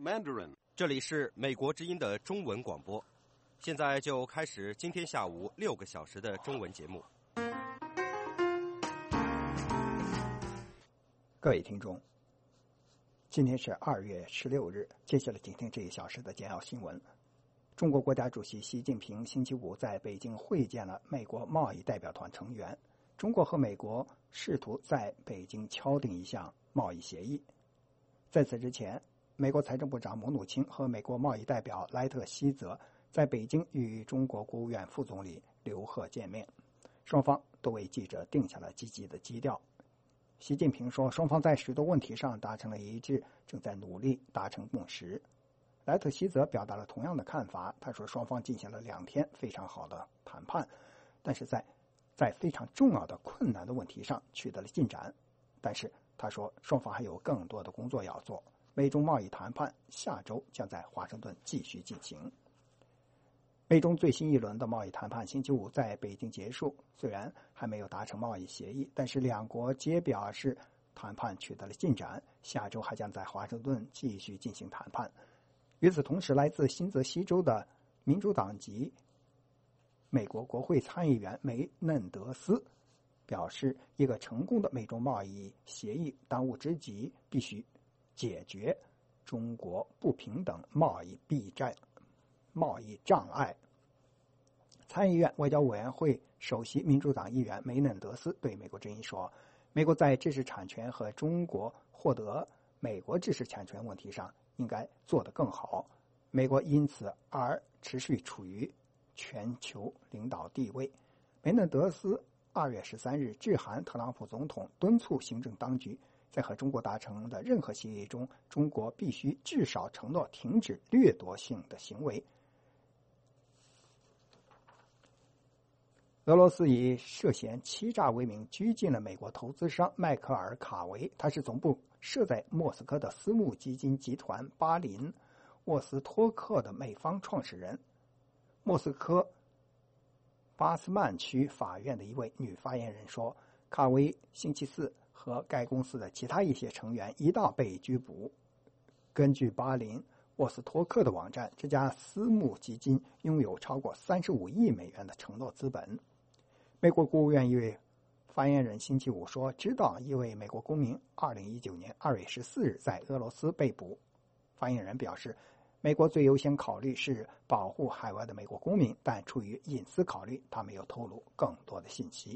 Mandarin。这里是美国之音的中文广播，现在就开始今天下午6个小时的中文节目。 各位听众，今天是2月16日，接下来请听这1小时的简要新闻。中国国家主席习近平星期五在北京会见了美国贸易代表团成员。中国和美国试图在北京敲定一项贸易协议。在此之前，美国财政部长姆努钦和美国贸易代表莱特希泽在北京与中国国务院副总理刘鹤见面，双方都为记者定下了积极的基调。习近平说，双方在许多问题上达成了一致，正在努力达成共识。莱特希泽表达了同样的看法，他说双方进行了2天非常好的谈判，但是在非常重要的困难的问题上取得了进展，但是他说双方还有更多的工作要做。美中贸易谈判下周将在华盛顿继续进行。美中最新一轮的贸易谈判星期五在北京结束，虽然还没有达成贸易协议，但是两国皆表示谈判取得了进展，下周还将在华盛顿继续进行谈判。与此同时，来自新泽西州的民主党籍美国国会参议员梅嫩德斯表示，一个成功的美中贸易协议当务之急必须解决中国不平等贸易障碍。参议院外交委员会首席民主党议员梅嫩德斯对美国之音说，美国在知识产权和中国获得美国知识产权问题上应该做得更好，美国因此而持续处于全球领导地位。梅嫩德斯2月13日致函特朗普总统，敦促行政当局在和中国达成的任何协议中，中国必须至少承诺停止掠夺性的行为。俄罗斯以涉嫌欺诈为名拘禁了美国投资商迈克尔·卡维，他是总部设在莫斯科的私募基金集团巴林沃斯托克的美方创始人。莫斯科巴斯曼区法院的一位女发言人说，卡维星期四和该公司的其他一些成员一道被拘捕。根据巴林沃斯托克的网站，这家私募基金拥有超过35亿美元的承诺资本。美国国务院一位发言人星期五说，知道一位美国公民2019年2月14日在俄罗斯被捕。发言人表示，美国最优先考虑是保护海外的美国公民，但出于隐私考虑，他没有透露更多的信息。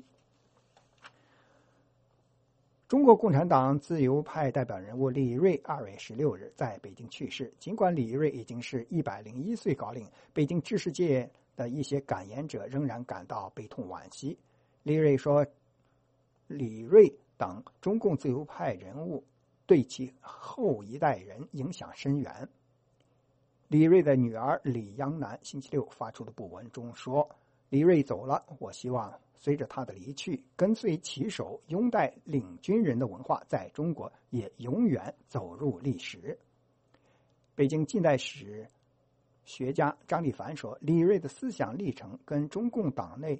中国共产党自由派代表人物李锐2月16日在北京去世。尽管李锐已经是101岁高龄，北京知识界的一些感言者仍然感到悲痛惋惜。李锐说，李锐等中共自由派人物对其后一代人影响深远。李锐的女儿李央男星期六发出的布文中说，李锐走了，我希望随着他的离去，跟随其手拥戴领军人的文化在中国也永远走入历史。北京近代史学家张立凡说，李锐的思想历程在中共党内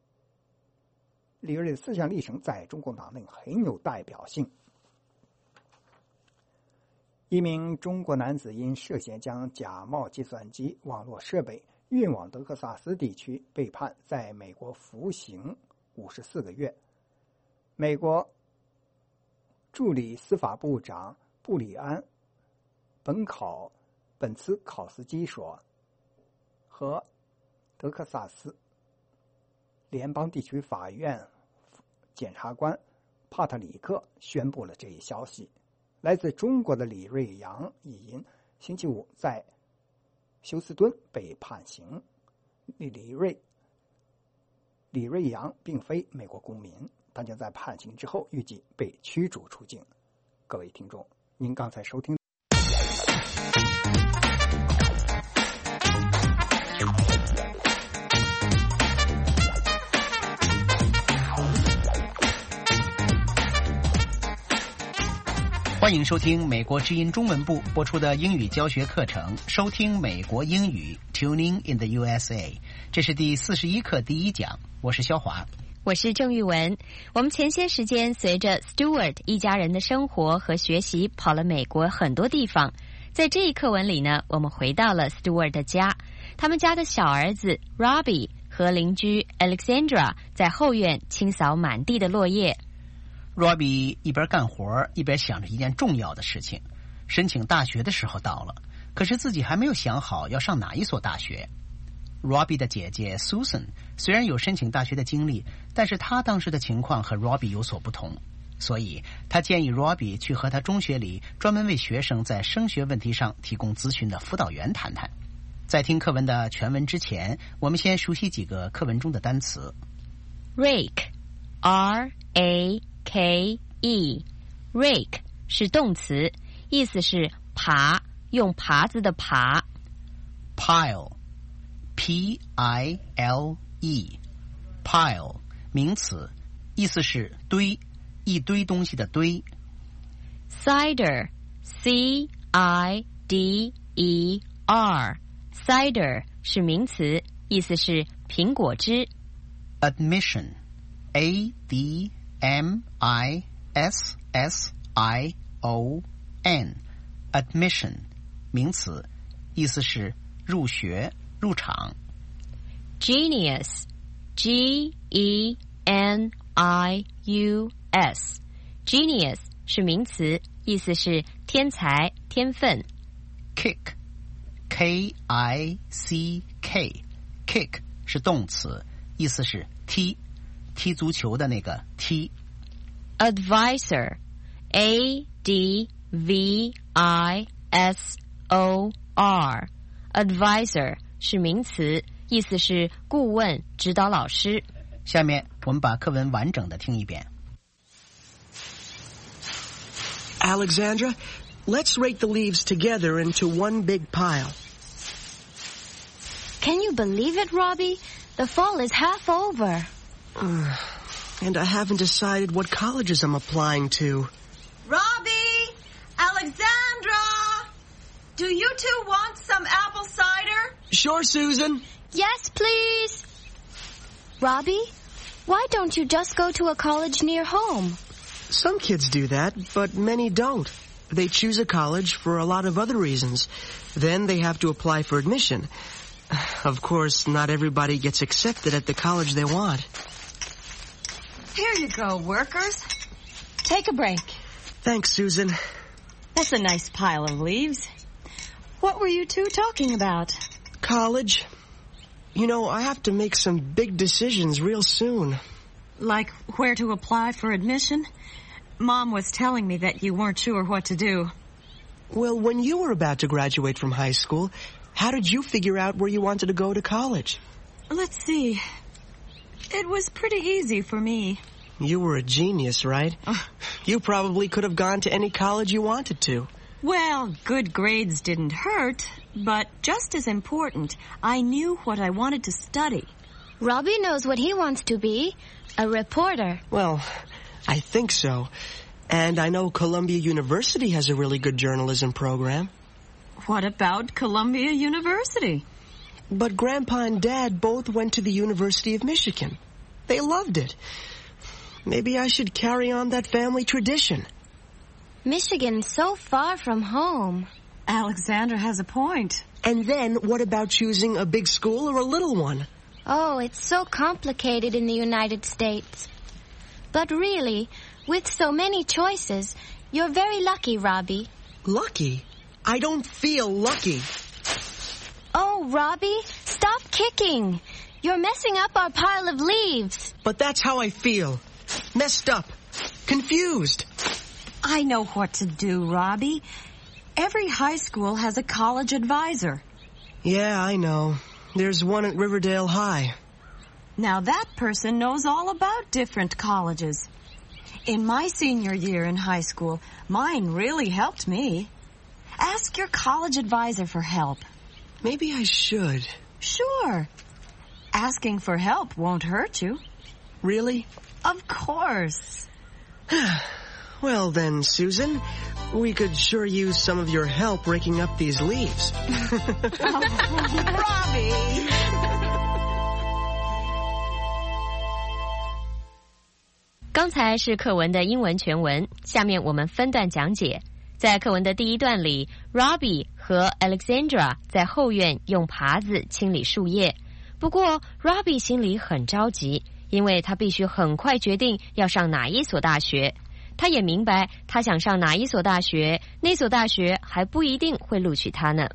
很有代表性。一名中国男子因涉嫌将假冒计算机网络设备运往德克萨斯地区，被判在美国服刑54个月。美国助理司法部长布里安·本茨考斯基说，和德克萨斯联邦地区法院检察官帕特里克宣布了这一消息。来自中国的李瑞阳已因星期五在休斯敦被判刑。李瑞阳并非美国公民，他将在判刑之后预计被驱逐出境。各位听众，您刚才收听欢迎收听美国之音中文部播出的英语教学课程，收听美国英语 Tuning in the USA。 这是第41课第1讲，我是肖华， 我是郑玉文。我们前些时间随着 Stewart 一家人的生活和学习跑了美国很多地方， 在这一课文里呢，我们回到了 Stuart 的家，他们家的小儿子 Robbie 和邻居 Alexandra 在后院清扫满地的落叶。 Robbie 一边干活一边想着一件重要的事情，申请大学的时候到了，可是自己还没有想好要上哪一所大学。Robbie 的姐姐 Susan 虽然有申请大学的经历，但是她当时的情况和 Robbie 有所不同，所以她建议 Robbie 去和他中学里专门为学生在升学问题上提供咨询的辅导员谈谈。在听课文的全文之前，我们先熟悉几个课文中的单词。 Rake R-A-K-E Rake 是动词，意思是耙，用耙子的耙。 Pile P-I-L-E Pile 名词，意思是堆，一堆东西的堆。 Cider C-I-D-E-R Cider 是名词，意思是苹果汁。 Admission A-D-M-I-S-S-I-O-N Admission 名词，意思是入学入场。 Genius G-E-N-I-U-S Genius 是名词，意思是天才天分。 Kick K-I-C-K Kick 是动词，意思是踢，踢足球的那个踢。 Advisor A-D-V-I-S-O-R Advisor 是名词，意思是顾问指导老师。 下面我们把课文完整的听一遍。 Alexandra, let's rake the leaves together into one big pile. Can you believe it, Robbie? The fall is half over. And I haven't decided what colleges I'm applying to. Robbie! Alexandra! Do you two want some apple cider? Sure, Susan. Yes, please. Robbie, why don't you just go to a college near home? Some kids do that, but many don't. They choose a college for a lot of other reasons. Then they have to apply for admission. Of course, not everybody gets accepted at the college they want. Here you go, workers. Take a break. Thanks, Susan. That's a nice pile of leaves. What were you two talking about? College. You know, I have to make some big decisions real soon. Like where to apply for admission? Mom was telling me that you weren't sure what to do. Well, when you were about to graduate from high school, how did you figure out where you wanted to go to college? Let's see. It was pretty easy for me. You were a genius, right? You probably could have gone to any college you wanted to. Well, good grades didn't hurt, but just as important, I knew what I wanted to study. Robbie knows what he wants to be. A reporter. Well, I think so. And I know Columbia University has a really good journalism program. What about Columbia University? But Grandpa and Dad both went to the University of Michigan. They loved it. Maybe I should carry on that family tradition. Michigan's so far from home. Alexandra has a point. And then what about choosing a big school or a little one? Oh, it's so complicated in the United States. But really, with so many choices, you're very lucky, Robbie. Lucky? I don't feel lucky. Oh, Robbie, stop kicking. You're messing up our pile of leaves. But that's how I feel. Messed up. Confused. I know what to do, Robbie. Every high school has a college advisor. Yeah, I know. There's one at Riverdale High. Now that person knows all about different colleges. In my senior year in high school, mine really helped me. Ask your college advisor for help. Maybe I should. Sure. Asking for help won't hurt you. Really? Of course. Well then, Susan, we could sure use some of your help raking up these leaves. Robbie! 刚才是课文的英文全文，下面我们分段讲解。 在课文的第一段里 ，Robbie 和 Alexandra 在后院用耙子清理树叶。不过 Robbie 心里很着急，因为他必须很快决定要上哪一所大学。他也明白，他想上哪一所大学，那所大学还不一定会录取他呢。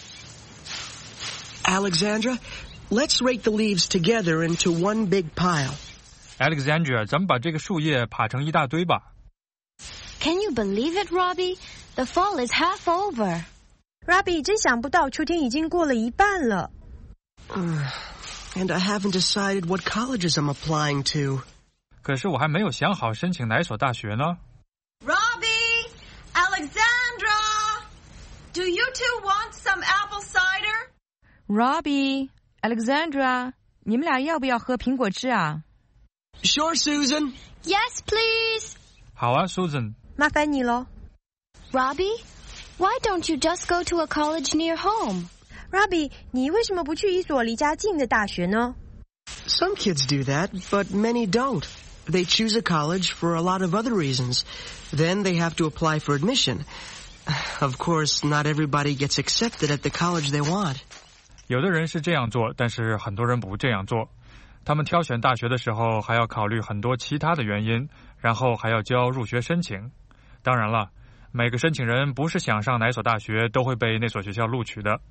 Alexandra, let's rake the leaves together into one big pile. Alexandra, 咱们把这个树叶耙成一大堆吧。 Can you believe it, Robbie? The fall is half over. Robbie 真想不到秋天已经过了一半了。 And I haven't decided what colleges I'm applying to. 可是我还没有想好申请哪所大学呢。 Robbie, Alexandra, do you two want some apple cider? Robbie, Alexandra, 你们俩要不要喝苹果汁啊？ Sure, Susan. Yes, please. 好啊 ，Susan。 麻烦你咯。 Robbie, why don't you just go to a college near home? Robbie, 你为什么不去一所离家近的大学呢？ Some kids do that, but many don't. They choose a college for a lot of other reasons. Then they have to apply for admission. Of course, not everybody gets accepted at the college they want. 有的人是这样做，但是很多人不这样做。他们挑选大学的时候还要考虑很多其他的原因，然后还要交入学申请。当然了，每个申请人不是想上哪所大学都会被那所学校录取的。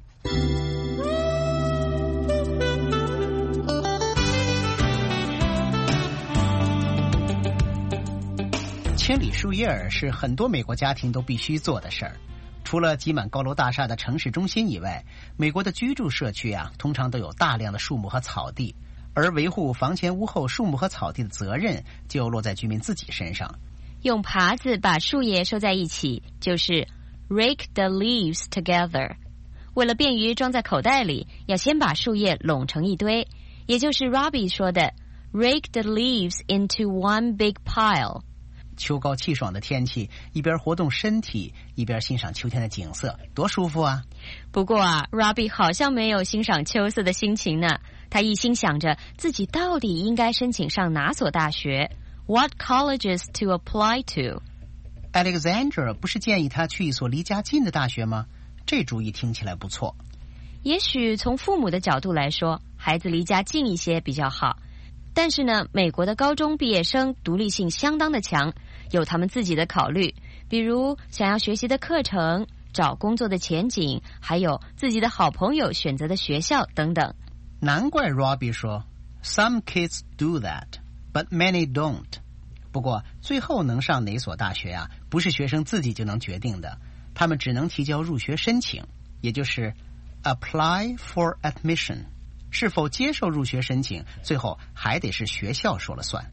清理树叶是很多美国家庭都必须做的事儿。除了挤满高楼大厦的城市中心以外，美国的居住社区通常都有大量的树木和草地，而维护房前屋后树木和草地的责任就落在居民自己身上。 用耙子把树叶收在一起，就是 rake the leaves together。为了便于装在口袋里，要先把树叶拢成一堆，也就是 Robbie 说的 rake the leaves into one big pile。 秋高气爽的天气，一边活动身体，一边欣赏秋天的景色，多舒服啊！ 不过Robbie 好像没有欣赏秋色的心情呢。他一心想着自己到底应该申请上哪所大学 ，What colleges to apply to？ Alexandra 不是建议他去一所离家近的大学吗？这主意听起来不错。 也许从父母的角度来说，孩子离家近一些比较好。但是呢，美国的高中毕业生独立性相当的强，有他们自己的考虑，比如想要学习的课程、找工作的前景，还有自己的好朋友选择的学校等等。 难怪 Robbie 说 Some kids do that, but many don't。 不过最后能上哪所大学不是学生自己就能决定的，他们只能提交入学申请，也就是 apply for admission。是否接受入学申请，最后还得是学校说了算。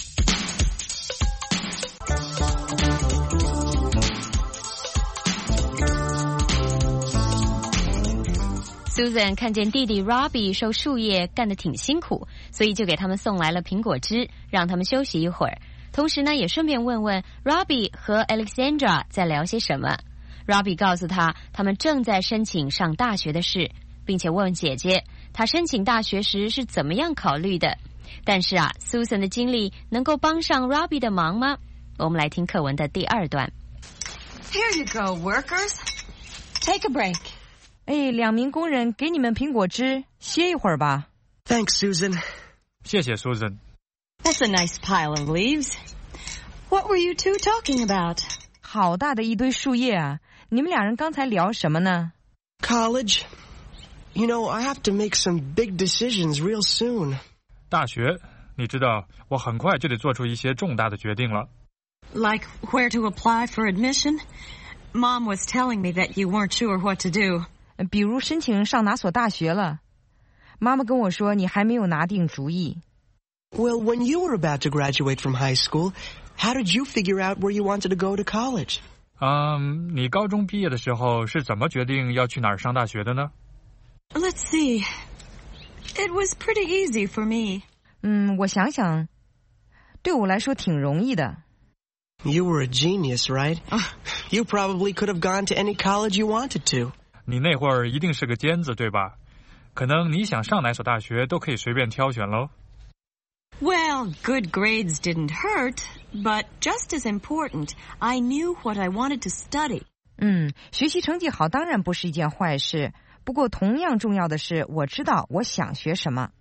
Susan 看见弟弟 Robbie 收树叶干得挺辛苦，所以就给他们送来了苹果汁，让他们休息一会儿。同时呢，也顺便问问 Robbie 和 Alexandra 在聊些什么。Robbie 告诉他们正在申请上大学的事，并且问姐姐她申请大学时是怎么样考虑的。但是Susan 的经历能够帮上 Robbie 的忙吗？我们来听课文的第二段。 Here you go, workers. Take a break. 2名工人给你们苹果汁，歇一会儿吧。 Thanks, Susan. 谢谢 Susan。 That's a nice pile of leaves. What were you two talking about? 好大的一堆树叶啊！你们俩人刚才聊什么呢？ College. You know, I have to make some big decisions real soon. 大学，你知道，我很快就得做出一些重大的决定了。 Like where to apply for admission? Mom was telling me that you weren't sure what to do. 比如申请上哪所大学了。妈妈跟我说你还没有拿定主意。 Well, when you were about to graduate from high school, how did you figure out where you wanted to go to college? 你高中毕业的时候是怎么决定要去哪儿上大学的呢？ Let's see. It was pretty easy for me. 我想想，对我来说挺容易的。 You were a genius, right? You probably could have gone to any college you wanted to. 你那会儿一定是个尖子，对吧？可能你想上哪所大学都可以随便挑选喽。 Well, Well, good grades didn't hurt, but just as important, I knew what I wanted to study. 学习成绩好当然不是一件坏事，不过同样重要的是，我知道我想学什么。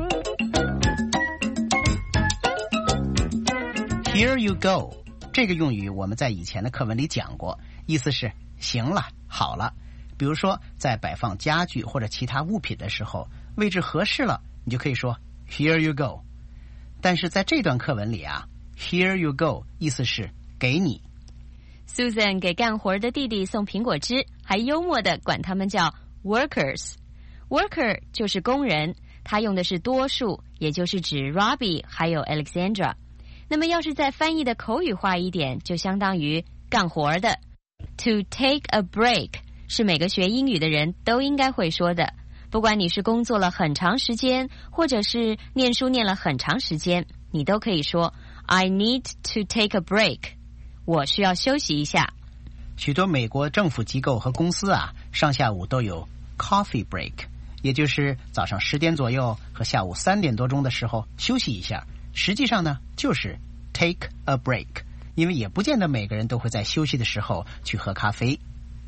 Here you go， 这个用语我们在以前的课文里讲过，意思是行了，好了。比如说，在摆放家具或者其他物品的时候，位置合适了，你就可以说 Here you go。但是在这段课文里啊 ，Here you go 意思是给你。 Susan 给干活的弟弟送苹果汁，还幽默地管他们叫 workers。Worker 就是工人，他用的是多数，也就是指 Robbie 还有 Alexandra。那么要是再翻译的口语化一点，就相当于干活的。To take a break 是每个学英语的人都应该会说的，不管你是工作了很长时间，或者是念书念了很长时间，你都可以说 I need to take a break， 我需要休息一下。 许多美国政府机构和公司啊，上下午都有 coffee break， 也就是早上10点左右和下午3点多钟的时候休息一下，实际上呢就是 take a break， 因为也不见得每个人都会在休息的时候去喝咖啡。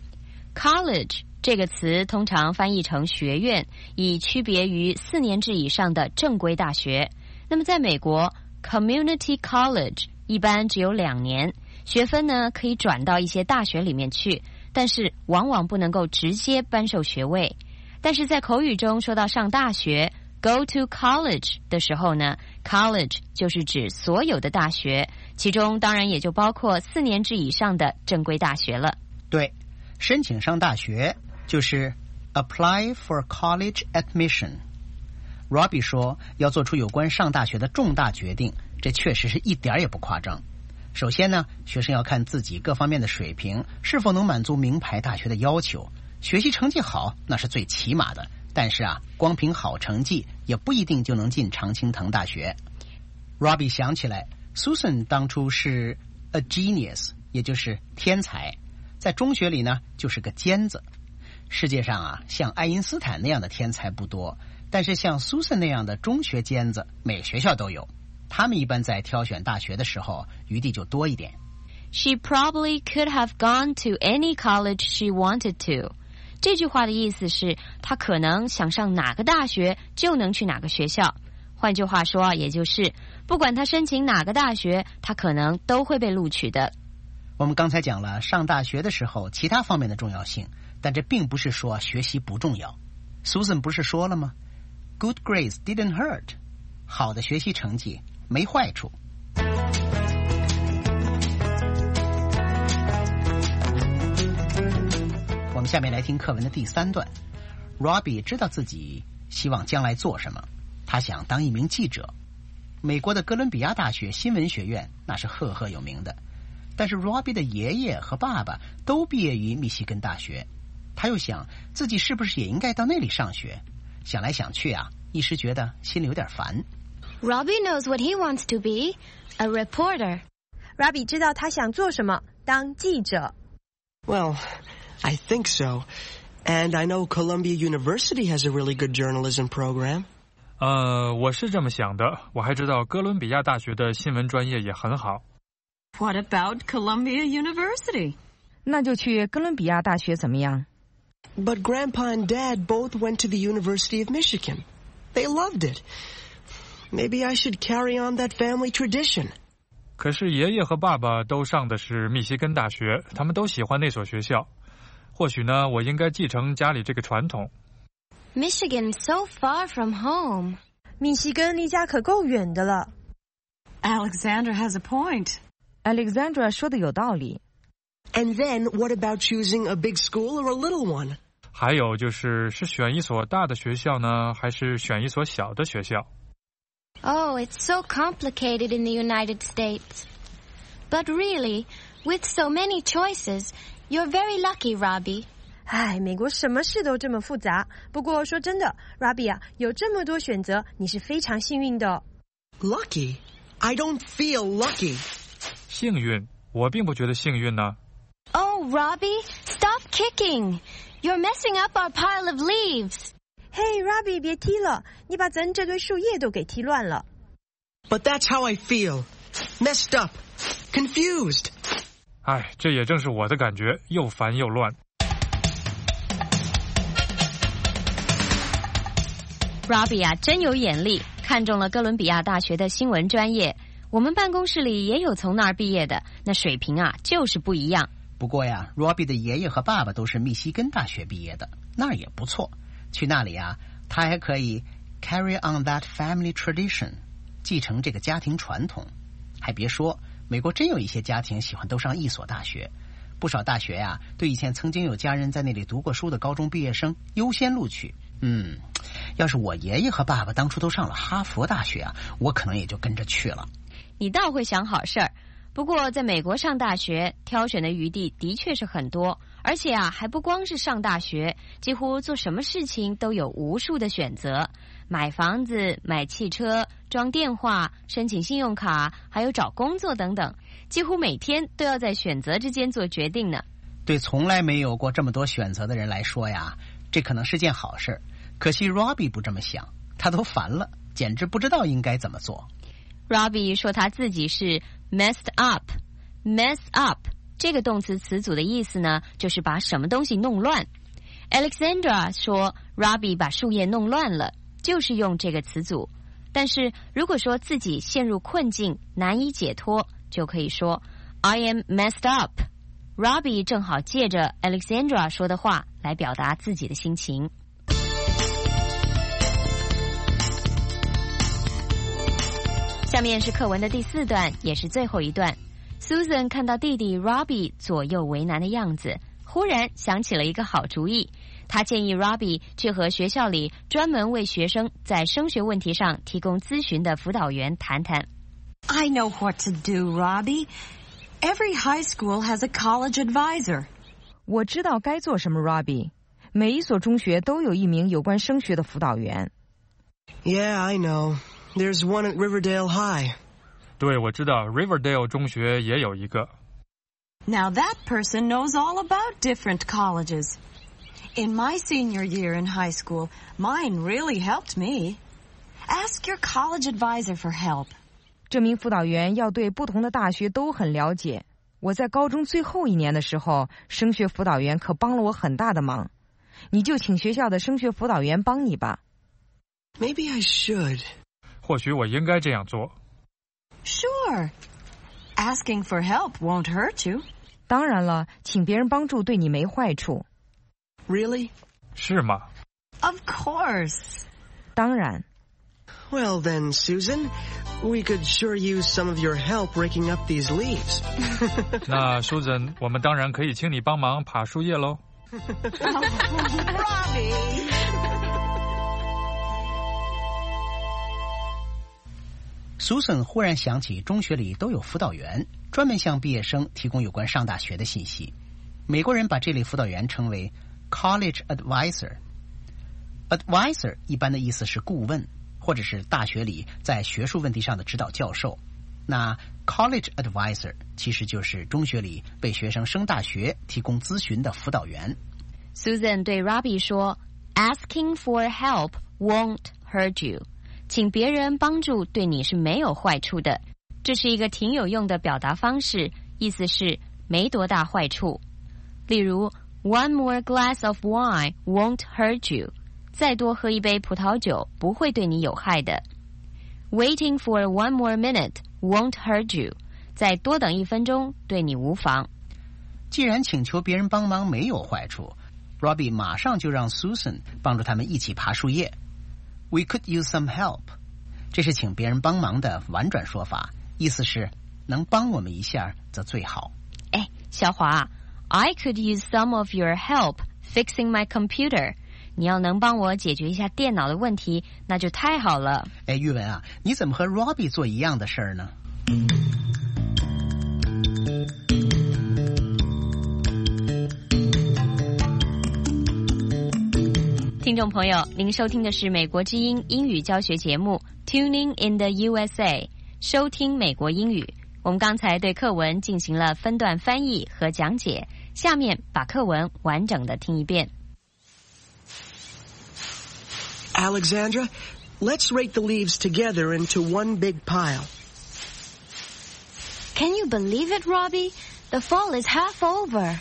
College 这个词通常翻译成学院，以区别于4年制以上的正规大学。那么在美国 Community College 一般只有2年，学分呢可以转到一些大学里面去，但是往往不能够直接颁授学位。但是在口语中说到上大学 Go to college 的时候呢， College 就是指所有的大学，其中当然也就包括4年制以上的正规大学了。 对，申请上大学就是 apply for college admission。 Robbie 说要做出有关上大学的重大决定，这确实是一点也不夸张。首先呢，学生要看自己各方面的水平是否能满足名牌大学的要求，学习成绩好那是最起码的，但是啊，光凭好成绩也不一定就能进常青藤大学。 Robbie 想起来 Susan 当初是 a genius， 也就是天才，在中学里呢就是个尖子。世界上啊，像爱因斯坦那样的天才不多，但是像 Susan 那样的中学尖子每个学校都有，他们一般在挑选大学的时候余地就多一点。 She probably could have gone to any college she wanted to。 这句话的意思是她可能想上哪个大学就能去哪个学校，换句话说，也就是不管她申请哪个大学，她可能都会被录取的。 我们刚才讲了上大学的时候其他方面的重要性，但这并不是说学习不重要。 Susan 不是说了吗？ Good grades didn't hurt， 好的学习成绩没坏处。我们下面来听课文的第3段。 Robbie 知道自己希望将来做什么，他想当一名记者。美国的哥伦比亚大学新闻学院那是赫赫有名的，但是 Robbie 的爷爷和爸爸都毕业于密西根大学，他又想自己是不是也应该到那里上学，想来想去啊，一时觉得心里有点烦。 Robbie knows what he wants to be, a reporter. Robbie 知道他想做什么，当记者。 Well, I think so. And I know Columbia University has a really good journalism program. 我是这么想的，我还知道哥伦比亚大学的新闻专业也很好。 What about Columbia University? 那就去哥伦比亚大学怎么样？ But Grandpa and Dad both went to the University of Michigan. They loved it. Maybe I should carry on that family tradition. 可是爷爷和爸爸都上的是密西根大学，他们都喜欢那所学校。或许呢，我应该继承家里这个传统。 Michigan's so far from home. 密西根离家可够远的了。 Alexandra has a point. Alexandra 说的有道理。 And then what about choosing a big school or a little one? 还有就是选一所大的学校呢，还是选一所小的学校？ Oh, it's so complicated in the United States. But really, with so many choices, you're very lucky, Robbie. 唉，美国什么事都这么复杂。不过说真的 ，Robbie 啊，有这么多选择，你是非常幸运的。 Lucky? I don't feel lucky. 幸运？我并不觉得幸运呢。 Oh, Robbie, stop kicking. You're messing up our pile of leaves. Hey, Robbie, 别踢了，你把咱这堆树叶都给踢乱了。 But that's how I feel. Messed up. Confused. 哎，这也正是我的感觉，又烦又乱。 Robbie 啊，真有眼力，看中了哥伦比亚大学的新闻专业。我们办公室里也有从那儿毕业的，那水平啊就是不一样。 不过呀 ，Robbie 的爷爷和爸爸都是密西根大学毕业的，那儿也不错。去那里啊，他还可以 carry on that family tradition， 继承这个家庭传统。还别说，美国真有一些家庭喜欢都上一所大学，不少大学呀，对以前曾经有家人在那里读过书的高中毕业生优先录取。要是我爷爷和爸爸当初都上了哈佛大学啊，我可能也就跟着去了。 你倒会想好事儿，不过在美国上大学，挑选的余地的确是很多，而且啊，还不光是上大学，几乎做什么事情都有无数的选择，买房子、买汽车、装电话、申请信用卡，还有找工作等等，几乎每天都要在选择之间做决定呢。 对从来没有过这么多选择的人来说呀，这可能是件好事。可惜 Robbie 不这么想，他都烦了，简直不知道应该怎么做。 Robbie 说他自己是 messed up。mess up 这个动词词组的意思呢，就是把什么东西弄乱。Alexandra 说 Robbie 把树叶弄乱了，就是用这个词组。但是如果说自己陷入困境，难以解脱，就可以说 I am messed up。Robbie 正好借着 Alexandra 说的话来表达自己的心情。下面是课文的第4段，也是最后一段。Susan 看到弟弟 Robbie 左右为难的样子，忽然想起了一个好主意。他建议 Robbie 去和学校里专门为学生在升学问题上提供咨询的辅导员谈谈。 I know what to do, Robbie. Every high school has a college advisor. 我知道该做什么 Robbie. 每一所中学都有一名有关升学的辅导员。 Yeah, I know.There's one at Riverdale High. 对，我知道 Riverdale 中学也有一个。 Now that person knows all about different colleges. In my senior year in high school, mine really helped me. Ask your college advisor for help. 这名辅导员要对不同的大学都很了解。我在高中最后一年的时候，升学辅导员可帮了我很大的忙。你就请学校的升学辅导员帮你吧。 Maybe I should. 或许我应该这样做。 Sure. Asking for help won't hurt you. 当然了，请别人帮助对你没坏处。 Really? 是吗？ Of course. 当然。 Well then, Susan, we could sure use some of your help raking up these leaves. 那 Susan， 我们当然可以请你帮忙爬树叶喽。 Robbie. Susan 忽然想起中学里都有辅导员，专门向毕业生提供有关上大学的信息。美国人把这类辅导员称为 college advisor。advisor 一般的意思是顾问，或者是大学里在学术问题上的指导教授。那 college advisor 其实就是中学里为学生升大学提供咨询的辅导员。 Susan 对 Robbie 说 Asking for help won't hurt you。请别人帮助对你是没有坏处的，这是一个挺有用的表达方式，意思是没多大坏处。例如 One more glass of wine won't hurt you， 再多喝一杯葡萄酒不会对你有害的。Waiting for one more minute won't hurt you， 再多等1分钟对你无妨。 既然请求别人帮忙没有坏处， Robbie 马上就让 Susan 帮助他们一起爬树叶。We could use some help， 这是请别人帮忙的婉转说法，意思是能帮我们一下则最好。 哎，小华 I could use some of your help fixing my computer。 你要能帮我解决一下电脑的问题，那就太好了。 哎，玉文啊，你怎么和 Robbie 做一样的事儿呢？ 听众朋友，您收听的是美国之音英语教学节目 Tuning in the USA， 收听美国英语。我们刚才对课文进行了分段翻译和讲解，下面把课文完整的听一遍。 Alexandra, Let's rake the leaves together into one big pile. Can you believe it, Robbie? The fall is half over.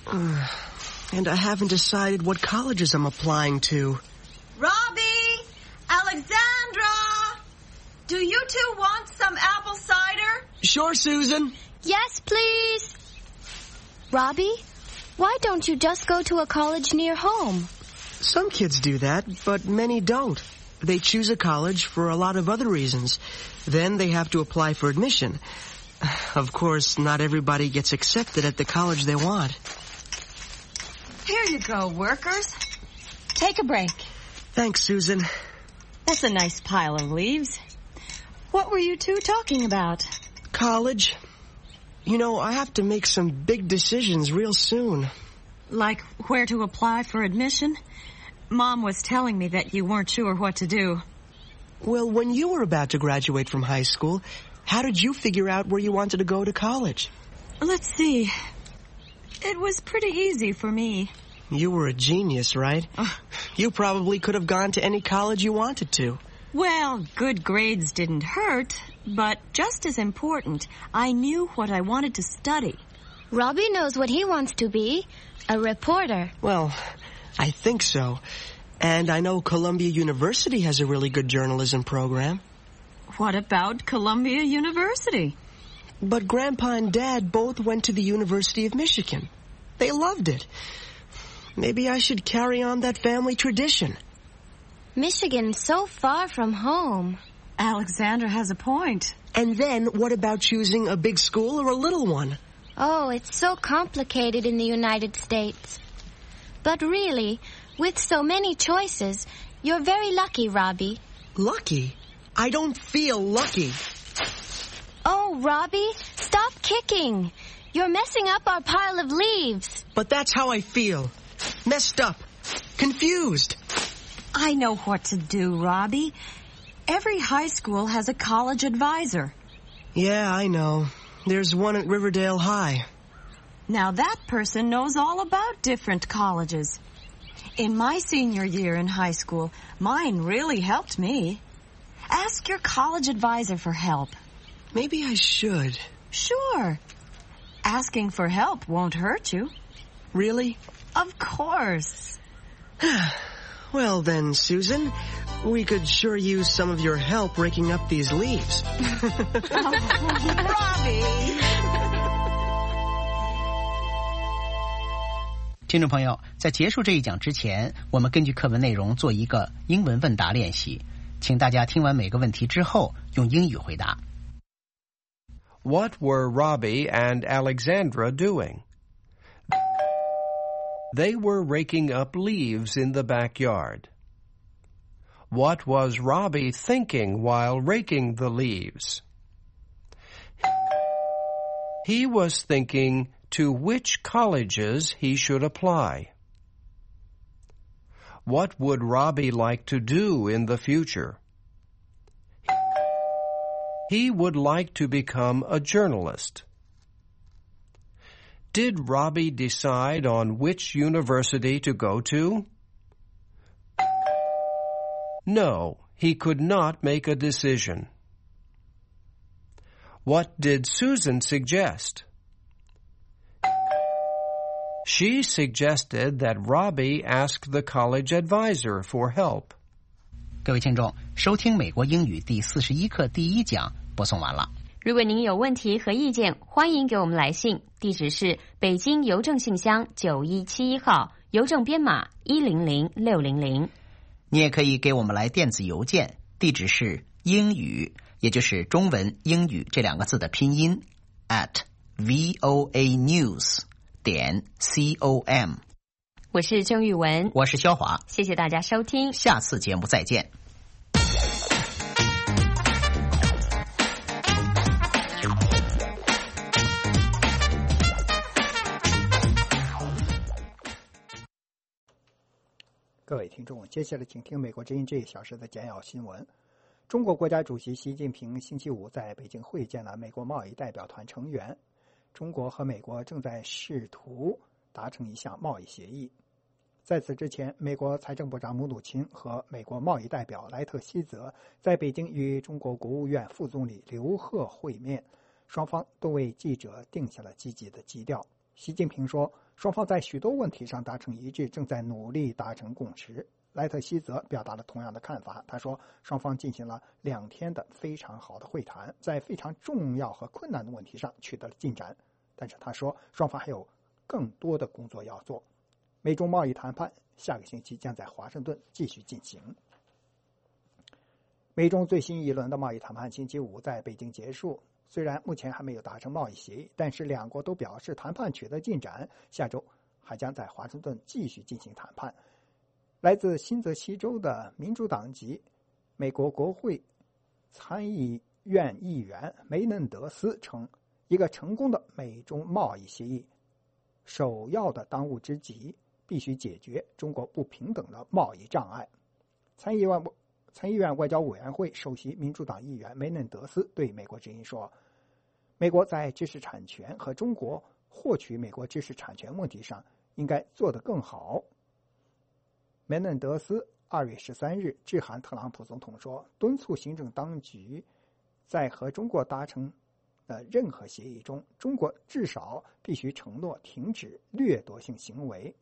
And I haven't decided what colleges I'm applying to. Robbie! Alexandra! Do you two want some apple cider? Sure, Susan. Yes, please. Robbie, why don't you just go to a college near home? Some kids do that, but many don't. They choose a college for a lot of other reasons. Then they have to apply for admission. Of course, not everybody gets accepted at the college they want. Here you go, workers. Take a break. Thanks, Susan. That's a nice pile of leaves. What were you two talking about? College. You know, I have to make some big decisions real soon. Like where to apply for admission? Mom was telling me that you weren't sure what to do. Well, when you were about to graduate from high school, how did you figure out where you wanted to go to college? Let's see. It was pretty easy for me. You were a genius, right? You probably could have gone to any college you wanted to. Well, good grades didn't hurt, but just as important, I knew what I wanted to study. Robbie knows what he wants to be, a reporter. Well, I think so. And I know Columbia University has a really good journalism program. What about Columbia University? But Grandpa and Dad both went to the University of Michigan. They loved it. Maybe I should carry on that family tradition. Michigan's so far from home. Alexandra has a point. And then what about choosing a big school or a little one? Oh, it's so complicated in the United States. But really, with so many choices, you're very lucky, Robbie. Lucky? I don't feel lucky. Oh, Robbie, stop kicking. You're messing up our pile of leaves. But that's how I feel. Messed up. Confused. I know what to do, Robbie. Every high school has a college advisor. Yeah, I know. There's one at Riverdale High. Now that person knows all about different colleges. In my senior year in high school, mine really helped me. Ask your college advisor for help. Maybe I should. Sure. Asking for help won't hurt you. Really? Of course. Well then, Susan, we could sure use some of your help raking up these leaves. Robbie! 听众朋友，在结束这一讲之前，我们根据课文内容做一个英文问答练习，请大家听完每个问题之后用英语回答。 What were Robbie and Alexandra doing? They were raking up leaves in the backyard. What was Robbie thinking while raking the leaves? He was thinking to which colleges he should apply. What would Robbie like to do in the future? He would like to become a journalist. Did Robbie decide on which university to go to? No, he could not make a decision. What did Susan suggest? She suggested that Robbie ask the college advisor for help. 各位听众，收听美国英语第41课第1讲播送完了。 如果您有问题和意见，欢迎给我们来信，地址是北京邮政信箱9171号，邮政编码100600。 你也可以给我们来电子邮件，地址是英语，也就是中文英语这2个字的拼音 @voanews.com。 我是郑玉文， 我是肖华， 谢谢大家收听， 下次节目再见。 各位听众，接下来请听美国之音这1小时的简要新闻。中国国家主席习近平星期五在北京会见了美国贸易代表团成员。中国和美国正在试图达成一项贸易协议。 在此之前，美国财政部长姆努钦和美国贸易代表莱特希泽在北京与中国国务院副总理刘鹤会面，双方都为记者定下了积极的基调。习近平说，双方在许多问题上达成一致，正在努力达成共识。莱特希泽表达了同样的看法，他说，双方进行了2天的非常好的会谈，在非常重要和困难的问题上取得了进展，但是他说，双方还有更多的工作要做。美中贸易谈判下个星期将在华盛顿继续进行。美中最新一轮的贸易谈判星期五在北京结束，虽然目前还没有达成贸易协议，但是两国都表示谈判取得进展，下周还将在华盛顿继续进行谈判。来自新泽西州的民主党籍美国国会参议院议员梅嫩德斯称，一个成功的美中贸易协议首要的当务之急必须解决中国不平等的贸易障碍。参议院外交委员会首席民主党议员梅嫩德斯对美国之音说，美国在知识产权和中国获取美国知识产权问题上应该做得更好。梅嫩德斯2月13日致函特朗普总统说，敦促行政当局在和中国达成的任何协议中，中国至少必须承诺停止掠夺性行为。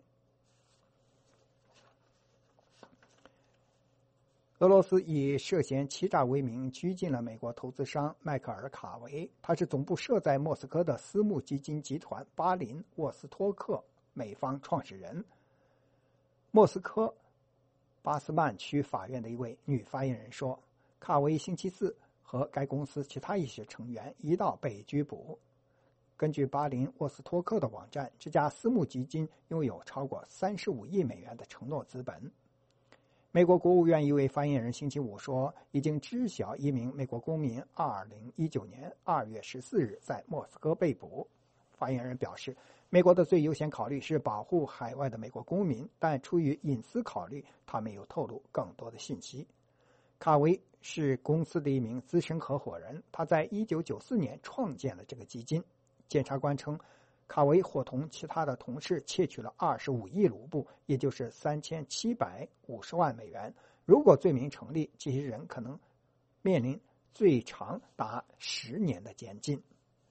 俄罗斯以涉嫌欺诈为名拘禁了美国投资商迈克尔·卡维，他是总部设在莫斯科的私募基金集团巴林沃斯托克美方创始人。莫斯科巴斯曼区法院的一位女发言人说，卡维星期四和该公司其他一些成员一道被拘捕。根据巴林沃斯托克的网站，这家私募基金拥有超过35亿美元的承诺资本。美国国务院一位发言人星期五说，已经知晓一名美国公民2019年2月14日在莫斯科被捕。发言人表示，美国的最优先考虑是保护海外的美国公民，但出于隐私考虑，他没有透露更多的信息。卡维是公司的一名资深合伙人，他在1994年创建了这个基金。检察官称，卡维伙同其他的同事窃取了25亿卢布，也就是3750万美元。如果罪名成立，这些人可能面临最长达10年的监禁。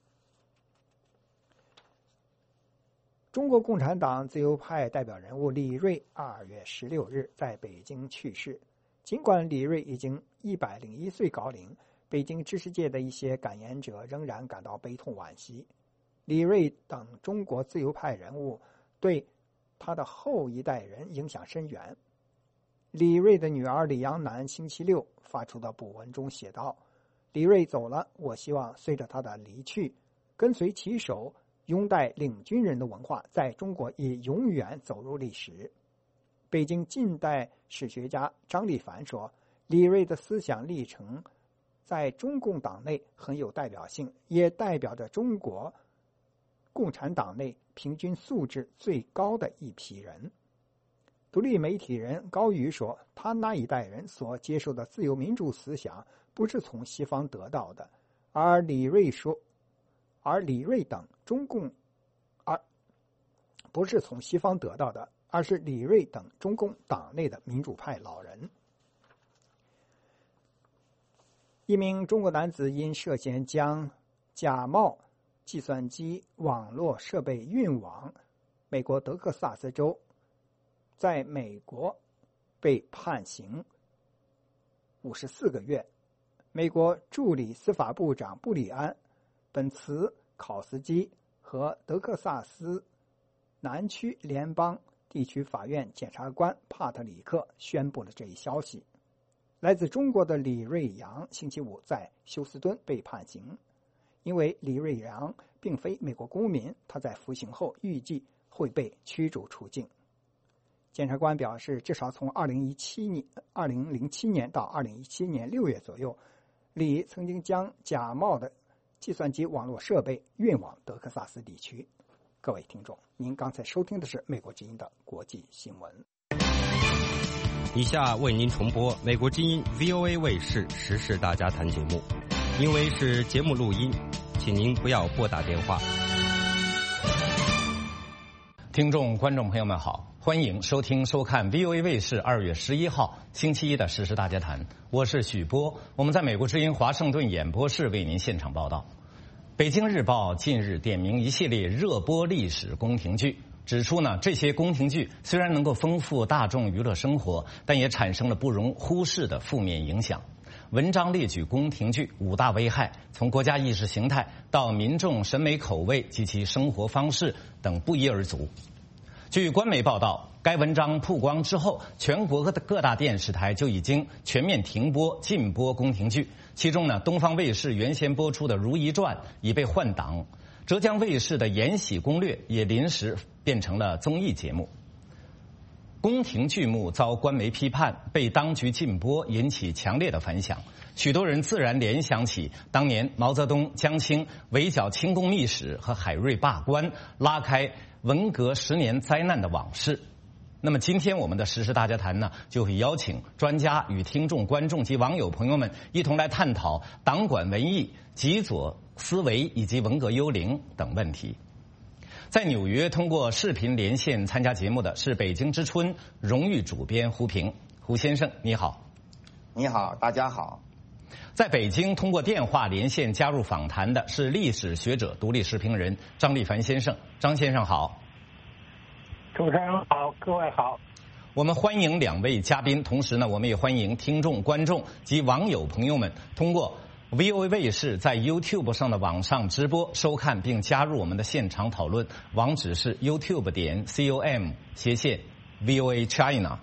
中国共产党自由派代表人物李锐2月16日在北京去世。尽管李锐已经101岁高龄，北京知识界的一些感言者仍然感到悲痛惋惜。李锐等中国自由派人物对他的后一代人影响深远。李锐的女儿李阳南星期六发出的补文中写道，李锐走了，我希望随着他的离去，跟随其手拥戴领军人的文化在中国也永远走入历史。北京近代史学家张立凡说，李锐的思想历程在中共党内很有代表性，也代表着中国共产党内平均素质最高的一批人。独立媒体人高瑜说，他那一代人所接受的自由民主思想不是从西方得到的，而李锐等中共不是从西方得到的，而是李锐等中共党内的民主派老人。一名中国男子因涉嫌将假冒计算机网络设备运往美国德克萨斯州，在美国被判刑54个月。美国助理司法部长布里安·本茨考斯基和德克萨斯南区联邦地区法院检察官帕特里克宣布了这一消息。来自中国的李瑞阳星期五在休斯敦被判刑，因为李瑞阳并非美国公民，他在服刑后预计会被驱逐出境。检察官表示，至少从2007年到2017年6月左右，李曾经将假冒的计算机网络设备运往德克萨斯地区。各位听众，您刚才收听的是美国之音的国际新闻。 以下为您重播美国之音 VOA 卫视时事大家谈节目。因为是节目录音，请您不要拨打电话。 听众观众朋友们好， 欢迎收听收看 VOA 卫视2月11号星期一的时事大家谈，我是许波，我们在美国之音华盛顿演播室为您现场报道。北京日报近日点名一系列热播历史宫廷剧，指出呢，这些宫廷剧虽然能够丰富大众娱乐生活，但也产生了不容忽视的负面影响。文章列举宫廷剧5大危害，从国家意识形态到民众审美口味及其生活方式等不一而足。据官媒报道，该文章曝光之后，全国各大电视台就已经全面停播禁播宫廷剧。其中呢，东方卫视原先播出的《如懿传》已被换档，浙江卫视的《延禧攻略》也临时变成了综艺节目。宫廷剧目遭官媒批判，被当局禁播，引起强烈的反响。许多人自然联想起当年毛泽东、江青围剿清宫秘史和海瑞罢官，拉开文革10年灾难的往事。那么今天我们的时事大家谈呢，就会邀请专家与听众、观众及网友朋友们一同来探讨党管文艺、极左思维以及文革幽灵等问题。在纽约通过视频连线参加节目的是北京之春荣誉主编胡平。胡先生你好。 你好，大家好。 在北京通过电话连线加入访谈的是历史学者、独立时评人张立凡先生。张先生好。 主持人好，各位好。 我们欢迎2位嘉宾，同时呢，我们也欢迎听众、观众及网友朋友们通过 VOA 卫视在 YouTube 上的网上直播收看并加入我们的现场讨论，网址是 youtube.com/VOA China。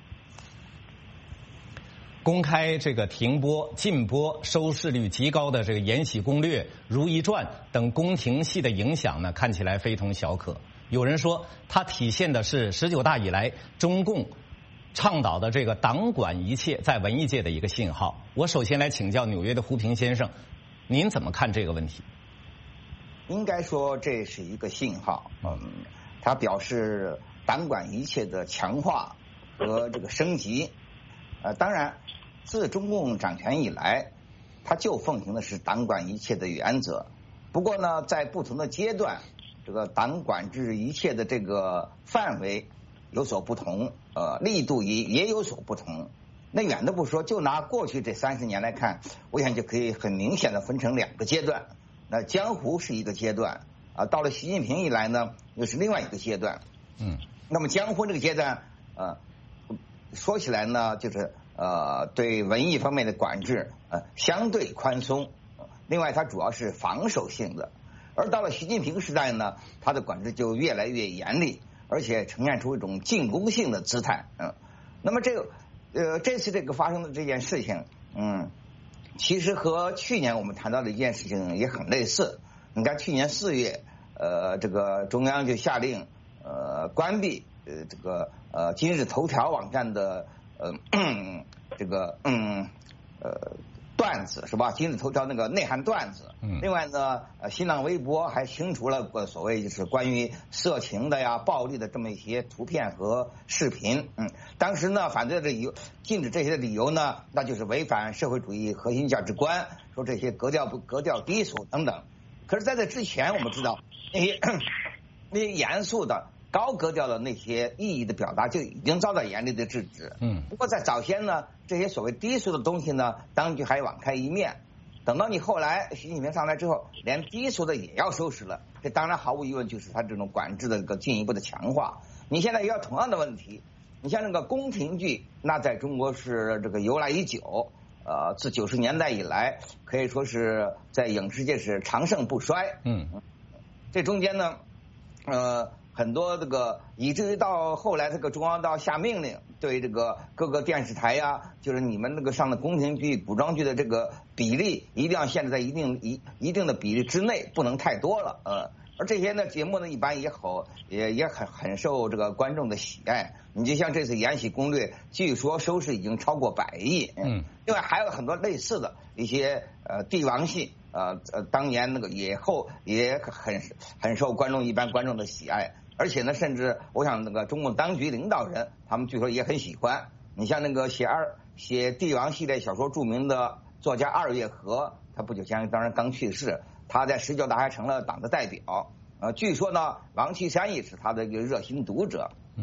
公开这个停播、禁播、收视率极高的这个《延禧攻略》《如懿传》等宫廷戏的影响呢，看起来非同小可。有人说，它体现的是19大以来中共倡导的这个党管一切在文艺界的一个信号。我首先来请教纽约的胡平先生，您怎么看这个问题？ 应该说这是一个信号，它表示党管一切的强化和这个升级。当然，自中共掌权以来，它就奉行的是党管一切的原则。不过呢，在不同的阶段，这个党管制一切的这个范围有所不同，力度也有所不同。那远的不说，就拿过去这30年来看，我想就可以很明显的分成2个阶段。那江湖是一个阶段，到了习近平以来呢，又是另外一个阶段。那么江湖这个阶段，说起来呢，就是对文艺方面的管制相对宽松，另外它主要是防守性的。而到了习近平时代呢，他的管制就越来越严厉，而且呈现出一种进攻性的姿态。那么这次这个发生的这件事情，其实和去年我们谈到的一件事情也很类似。你看去年4月，这个中央就下令关闭这个今日头条网站的这个段子是吧？今日头条那个内涵段子。另外呢，新浪微博还清除了所谓就是关于色情的呀、暴力的这么一些图片和视频。当时呢，反对的理由，禁止这些的理由呢，那就是违反社会主义核心价值观，说这些格调低俗等等。可是在这之前，我们知道那些严肃的、高格调的那些意义的表达就已经遭到严厉的制止。不过在早先呢，这些所谓低俗的东西呢，当局还网开一面。等到你后来习近平上来之后，连低俗的也要收拾了。这当然毫无疑问就是他这种管制的一个进一步的强化。你现在也有同样的问题，你像那个宫廷剧，那在中国是这个由来已久，自90年代以来，可以说是在影视界是长盛不衰。这中间呢，很多这个以至于到后来这个中央到下命令，对这个各个电视台呀，就是你们那个上的宫廷剧、古装剧的这个比例一定要限制在一定的比例之内，不能太多了。而这些呢节目呢一般也很受这个观众的喜爱。你就像这次《延禧攻略》，据说收视已经超过100亿。另外还有很多类似的一些帝王戏，当年那个也很受一般观众的喜爱。而且呢，甚至我想那个中共当局领导人他们据说也很喜欢。你像那个写帝王系列小说著名的作家2月河，他不久前当然刚去世，他在19大还成了党的代表。据说呢，王岐山也是他的一个热心读者。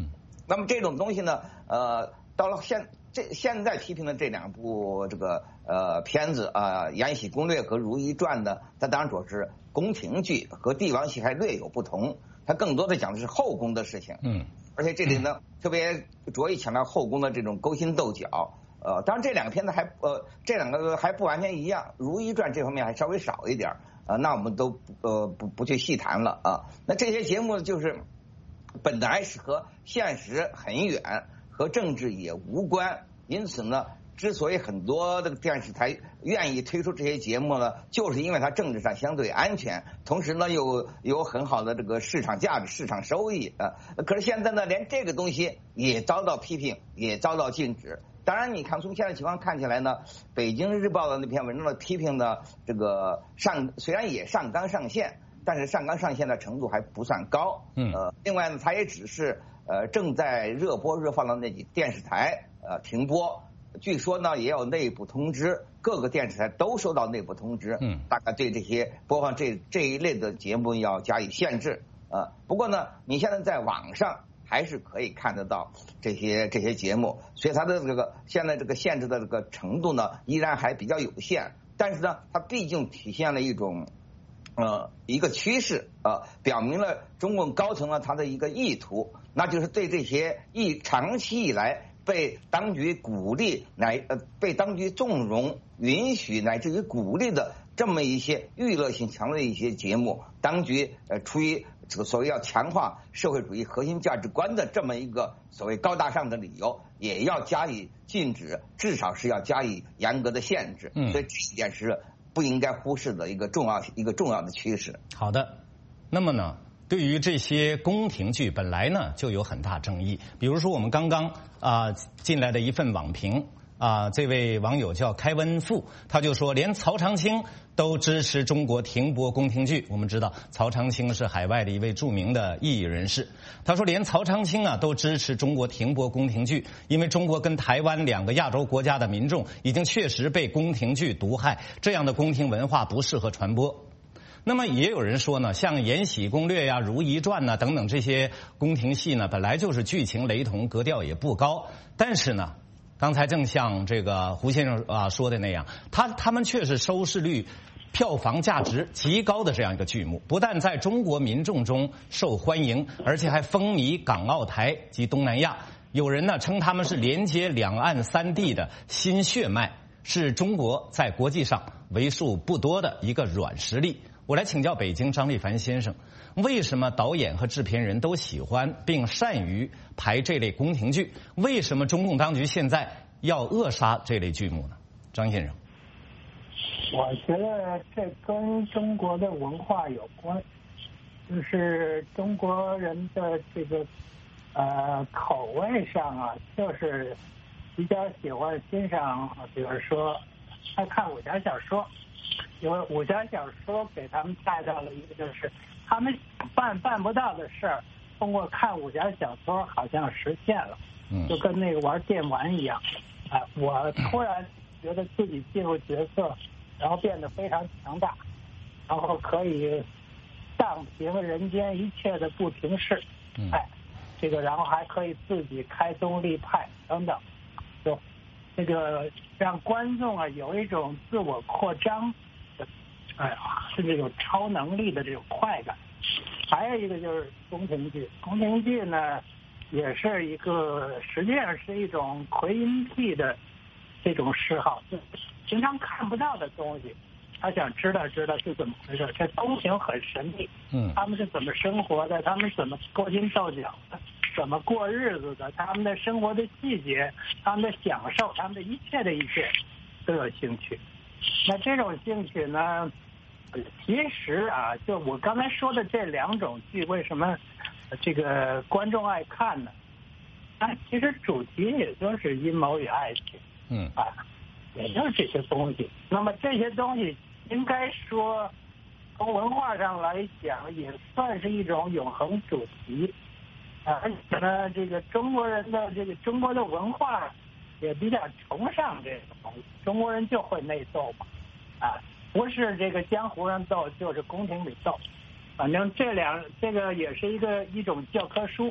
那么这种东西呢，到了现在批评的这2部这个片子啊，《延禧攻略》和《如懿传》呢，它当然说是宫廷剧，和帝王戏还略有不同，它更多的讲的是后宫的事情。而且这里呢特别着意强调后宫的这种勾心斗角。当然这2个片子这2个还不完全一样，《如懿传》这方面还稍微少一点，那我们都不去细谈了啊。那这些节目就是本来是和现实很远，和政治也无关，因此呢，之所以很多的电视台愿意推出这些节目呢，就是因为它政治上相对安全，同时呢又有很好的这个市场价值、市场收益啊。可是现在呢，连这个东西也遭到批评，也遭到禁止。当然，你看从现在情况看起来呢，北京日报的那篇文章的批评呢，这个虽然也上纲上线，但是上纲上线的程度还不算高。另外呢，它也只是正在热播热放的那几电视台停播。据说呢，也有内部通知，各个电视台都收到内部通知，大概对这些播放这一类的节目要加以限制。不过呢，你现在在网上还是可以看得到这些节目，所以它的现在这个限制的这个程度呢，依然还比较有限。但是呢，它毕竟体现了一种一个趋势表明了中共高层呢它的一个意图，那就是对这些长期以来被当局鼓励被当局纵容、允许乃至于鼓励的这么一些娱乐性强的一些节目，当局出于这个所谓要强化社会主义核心价值观的这么一个所谓高大上的理由，也要加以禁止，至少是要加以严格的限制。所以这一点是不应该忽视的一个重要的趋势。 好的，那么呢，对于这些宫廷剧本来呢就有很大争议，比如说我们刚刚进来的一份网评这位网友叫开温富，他就说连曹长青都支持中国停播宫廷剧。我们知道曹长青是海外的一位著名的异议人士，他说连曹长青都支持中国停播宫廷剧，因为中国跟台湾2个亚洲国家的民众已经确实被宫廷剧毒害，这样的宫廷文化不适合传播。那么也有人说呢，像《延禧攻略》呀、《如懿传》等等这些宫廷戏呢，本来就是剧情雷同，格调也不高，但是呢，刚才正像这个胡先生说的那样，他们却是收视率、票房价值极高的这样一个剧目，不但在中国民众中受欢迎，而且还风靡港澳台及东南亚。有人呢称他们是连接两岸3地的新血脉，是中国在国际上为数不多的一个软实力。我来请教北京张立凡先生，为什么导演和制片人都喜欢并善于排这类宫廷剧？为什么中共当局现在要扼杀这类剧目呢？张先生， 我觉得这跟中国的文化有关，就是中国人的这个口味上就是比较喜欢欣赏，比如说爱看武侠小说。因为武侠小说给他们带到了一个，就是他们办不到的事儿，通过看武侠小说好像实现了，就跟那个玩电玩一样。我突然觉得自己进入角色，然后变得非常强大，然后可以荡平人间一切的不平事，这个然后还可以自己开宗立派等等，就这个让观众有一种自我扩张的，是这种超能力的这种快感。还有一个就是宫廷剧，宫廷剧呢也是一个实际上是一种魁因癖的这种嗜好，就平常看不到的东西，他想知道是怎么回事。这宫廷很神秘，他们是怎么生活的，他们怎么勾心斗角的，怎么过日子的，他们的生活的细节，他们的享受，他们的一切都有兴趣。那这种兴趣呢，其实就我刚才说的这2种剧，为什么这个观众爱看呢？其实主题也就是阴谋与爱情，也就是这些东西。那么这些东西应该说从文化上来讲，也算是一种永恒主题。而且呢，这个中国人的中国的文化也比较崇尚这个东西。中国人就会内斗嘛，不是这个江湖上斗，就是宫廷里斗。反正这个也是一种教科书，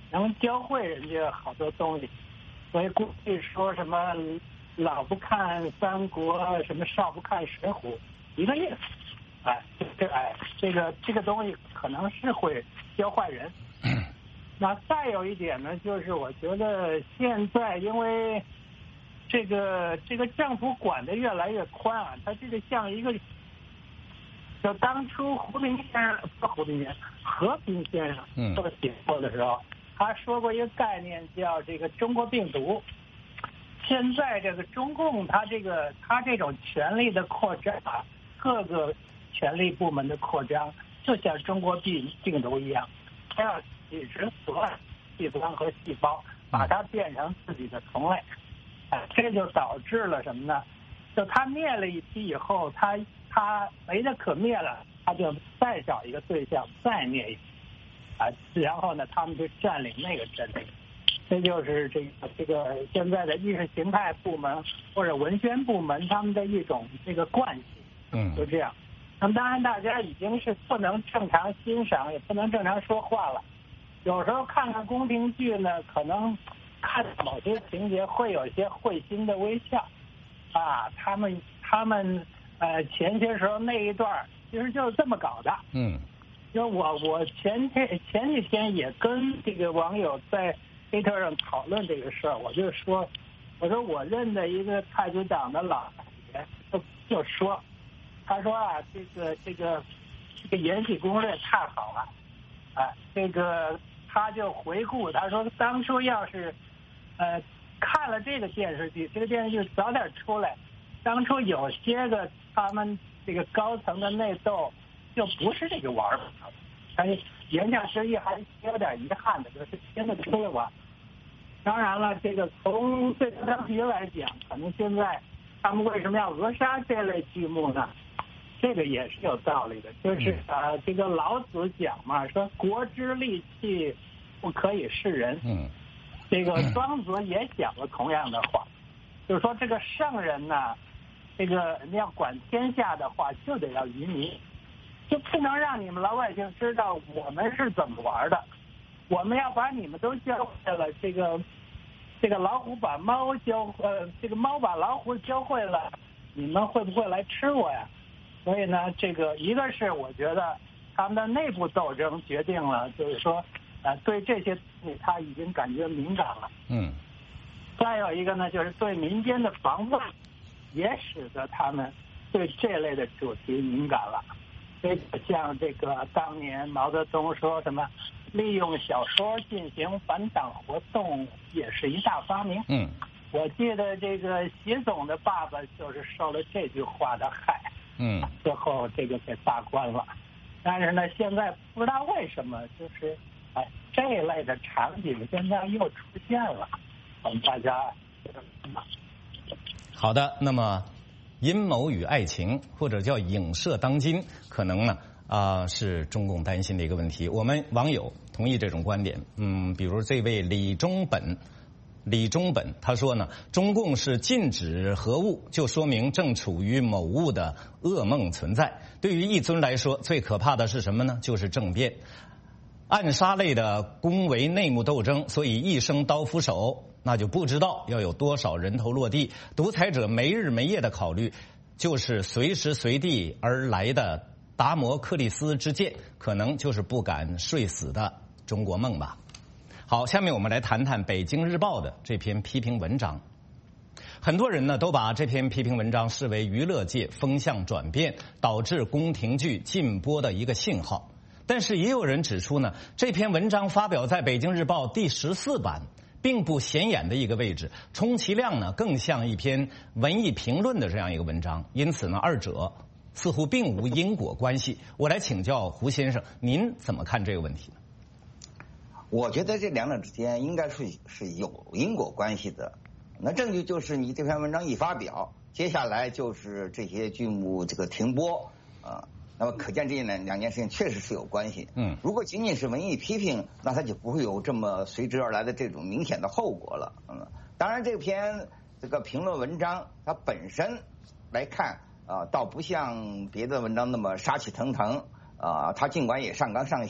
能教会人家好多东西。所以估计说什么老不看三国，什么少不看水浒，一个意思。这个东西可能是会教坏人。那再有一点呢，就是我觉得现在因为这个政府管得越来越宽啊，它这个像一个，就当初和平先生做写作的时候，他说过一个概念叫这个中国病毒。现在这个中共他这种权力的扩张啊，各个权力部门的扩张，就像中国病毒一样，它要侵蚀所有器官和细胞，把它变成自己的同类。这就导致了什么呢？就他灭了一批以后，他没得可灭了，他就再找一个对象再灭一批，然后呢，他们就占领那个阵地。这就是这个现在的意识形态部门或者文宣部门他们的一种这个惯性，就这样。那么当然，大家已经是不能正常欣赏，也不能正常说话了。有时候看看宫廷剧呢，可能看某些情节会有一些会心的微笑，他们前些时候那一段其实就是这么搞的。因为我前几天也跟这个网友在推特上讨论这个事儿，我说我认得一个太子党的老爷就说，他说这个《延禧攻略》太好了，这个他就回顾，他说当初要是看了这个电视剧，这个电视剧早点出来，当初有些个他们这个高层的内斗就不是这个玩法，但是言下之意还是有点遗憾的，就是现在推完。当然了，这个从对当局来讲，可能现在他们为什么要扼杀这类剧目呢？这个也是有道理的，就是这个老子讲嘛，说国之利器不可以示人。这个庄子也讲了同样的话，就是说这个圣人呢，这个你要管天下的话，就得要愚民，就不能让你们老百姓知道我们是怎么玩的。我们要把你们都教会了，这个老虎把猫这个猫把老虎教会了，你们会不会来吃我呀？所以呢，这个一个是我觉得他们的内部斗争决定了，就是说对这些东西他已经感觉敏感了。再有一个呢，就是对民间的防范也使得他们对这类的主题敏感了。这个像这个当年毛泽东说什么利用小说进行反党活动也是一大发明。我记得这个习总的爸爸就是受了这句话的害，最后这个给罢官了。但是呢，现在不知道为什么，就是这一类的场景现在又出现了，我们大家好的。那么阴谋与爱情，或者叫影射当今，可能呢是中共担心的一个问题。我们网友同意这种观点。比如这位李中本他说呢，中共是禁止核物，就说明正处于某物的噩梦存在。对于一尊来说，最可怕的是什么呢？就是政变。暗杀类的宫闱内幕斗争，所以一生刀斧手，那就不知道要有多少人头落地。独裁者没日没夜的考虑，就是随时随地而来的达摩克利斯之剑，可能就是不敢睡死的中国梦吧。好，下面我们来谈谈《北京日报》的这篇批评文章。很多人呢都把这篇批评文章视为娱乐界风向转变，导致宫廷剧禁播的一个信号。但是也有人指出呢，这篇文章发表在《北京日报》第14版，并不显眼的一个位置，充其量呢更像一篇文艺评论的这样一个文章，因此呢二者似乎并无因果关系。我来请教胡先生，您怎么看这个问题呢？ 我觉得这两者之间应该是有因果关系的。那证据就是你这篇文章一发表，接下来就是这些剧目这个停播那么可见这两件事情确实是有关系。如果仅仅是文艺批评，那它就不会有这么随之而来的这种明显的后果了。当然这篇这个评论文章它本身来看倒不像别的文章那么杀气腾腾它尽管也上纲上线，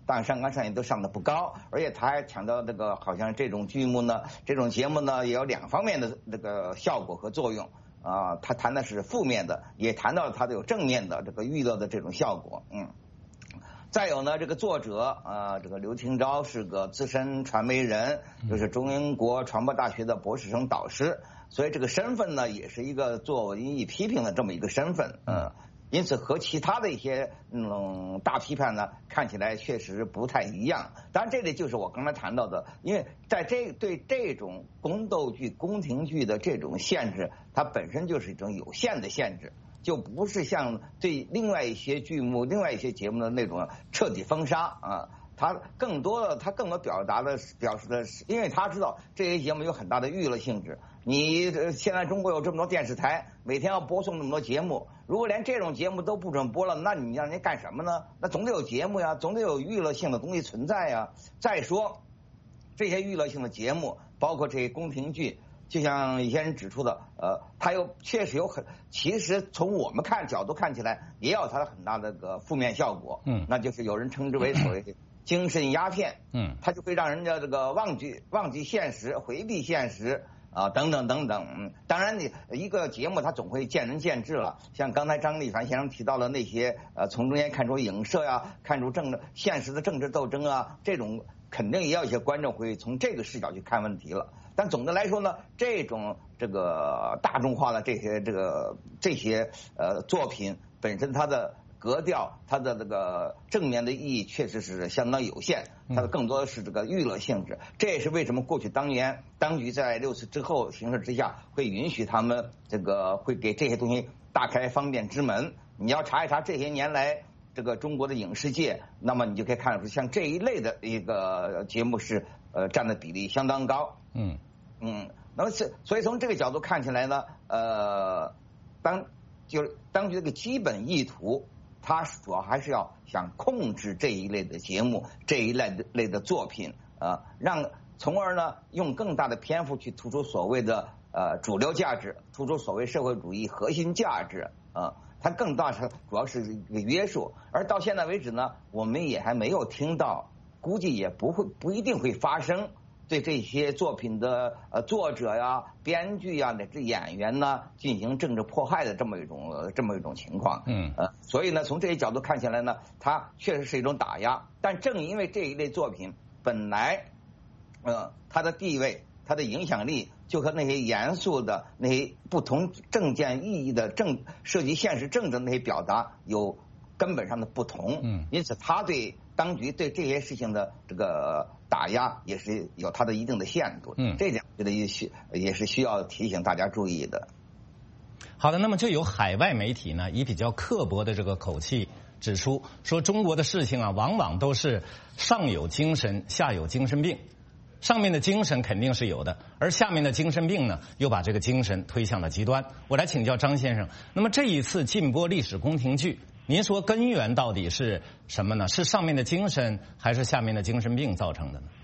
但上纲上线都上的不高，而且他还强调这个好像这种节目呢也有2方面的这个效果和作用啊，他谈的是负面的，也谈到了他的有正面的这个娱乐的这种效果。再有呢，这个作者这个刘清昭是个资深传媒人，就是中英国传播大学的博士生导师，所以这个身份呢也是一个做文艺批评的这么一个身份。因此和其他的一些大批判呢看起来确实不太一样。当然这里就是我刚才谈到的，因为在对这种宫斗剧、宫廷剧的这种限制，它本身就是一种有限的限制，就不是像对另外一些剧目、另外一些节目的那种彻底封杀啊。他更多表示的是，因为他知道这些节目有很大的娱乐性质。你现在中国有这么多电视台，每天要播送那么多节目，如果连这种节目都不准播了，那你让人干什么呢？那总得有节目呀，总得有娱乐性的东西存在呀。再说这些娱乐性的节目，包括这些宫廷剧，就像一些人指出的，它又确实其实从我们角度看起来，也有它的很大的个负面效果。那就是有人称之为所谓的精神鸦片。它就会让人家这个忘记现实，回避现实。等等等等。当然你一个节目它总会见仁见智了，像刚才张立凡先生提到了那些从中间看出影射呀，看出现实的政治斗争啊，这种肯定也有一些观众会从这个视角去看问题了。但总的来说呢，这种这个大众化的这些作品本身它的格调，它的这个正面的意义确实是相当有限，它的更多的是这个娱乐性质。这也是为什么过去当局在6次之后形势之下会允许他们会给这些东西大开方便之门。你要查一查这些年来这个中国的影视界，那么你就可以看出像这一类的一个节目是占的比例相当高。那么所以从这个角度看起来呢，当局这个基本意图，它主要还是要想控制这一类的节目，这一类的作品，从而呢用更大的篇幅去突出所谓的主流价值，突出所谓社会主义核心价值它更大是主要是一个约束。而到现在为止呢，我们也还没有听到，估计也不一定会发生对这些作品的作者呀、编剧呀、乃至演员呢进行政治迫害的这么一种情况。所以呢，从这些角度看起来呢，它确实是一种打压。但正因为这一类作品本来它的地位、它的影响力就和那些严肃的那些不同政见意义的涉及现实政治的那些表达有根本上的不同。因此他对当局对这些事情的这个打压也是有它的一定的限度。这点我觉得也是需要提醒大家注意的。 好的，那么就有海外媒体呢以比较刻薄的这个口气指出，说中国的事情啊，往往都是上有精神，下有精神病。上面的精神肯定是有的，而下面的精神病呢，又把这个精神推向了极端。我来请教张先生，那么这一次禁播历史宫廷剧，您说根源到底是什么呢？是上面的精神，还是下面的精神病造成的呢？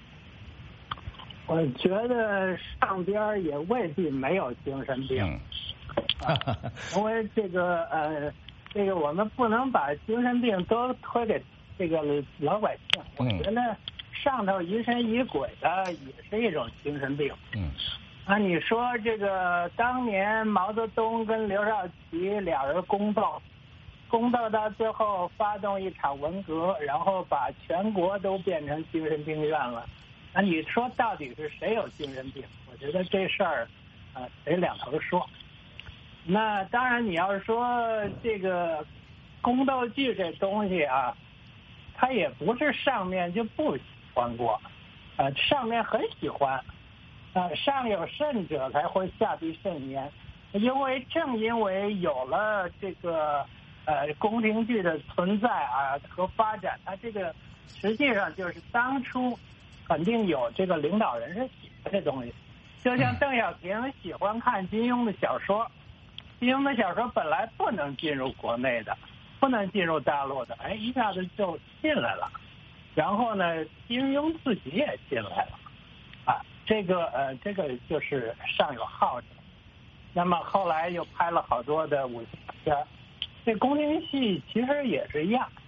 我觉得上边也未必没有精神病，因为这个我们不能把精神病都推给这个老百姓。我觉得上头疑神疑鬼的也是一种精神病。你说这个当年毛泽东跟刘少奇俩人宫斗到最后发动一场文革，然后把全国都变成精神病院了。你说到底是谁有精神病？我觉得这事儿得两头说。那当然你要说这个宫斗剧这东西啊，它也不是上面就不喜欢过，上面很喜欢，上有甚者才会下必甚焉。正因为有了这个宫廷剧的存在和发展，它这个实际上就是当初肯定有这个领导人是喜欢这东西。就像邓小平喜欢看金庸的小说，金庸的小说本来不能进入国内的，不能进入大陆的，一下子就进来了。然后呢，金庸自己也进来了，这个就是上有好者。那么后来又拍了好多的武侠片，这宫廷戏其实也是一样，